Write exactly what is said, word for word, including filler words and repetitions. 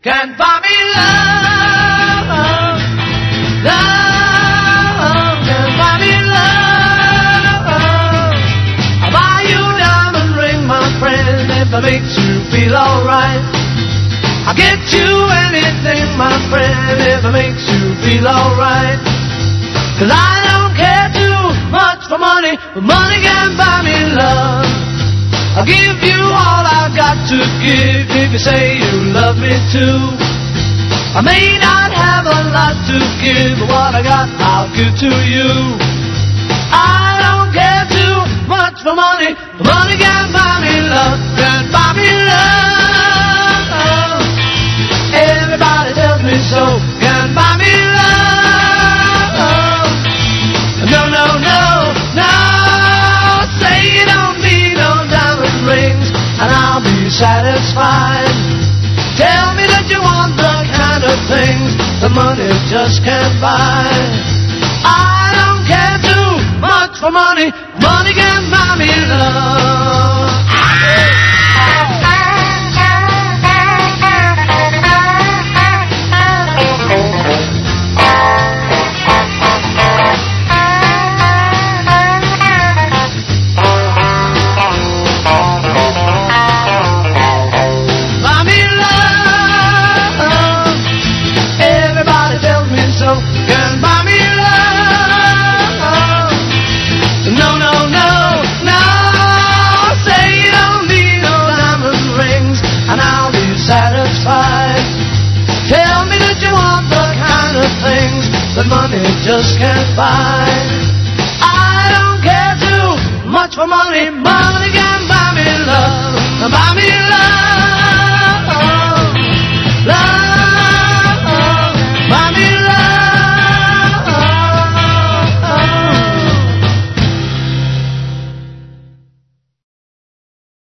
can't buy me love. Love can't buy me love. I'll buy you a diamond ring, my friend, if it makes you feel alright. I'll get you anything, my friend, if it makes you feel alright. Cause I don't care too much for money, but money can't buy me love. I'll give you all I've got to give if you say you love me too. I may not have a lot to give, but what I got I'll give to you. I don't care too much for money, but money can't buy me love, can't buy me love. Everybody tells me so, can't buy me love. No, no, no, no. Say you don't need no diamond rings, and I'll be satisfied. Tell me that you want the kind of things the money just can't buy. I don't care too much for money, money can't buy me love. That money just can't buy. I don't care too much for money, money can buy me love, buy me love.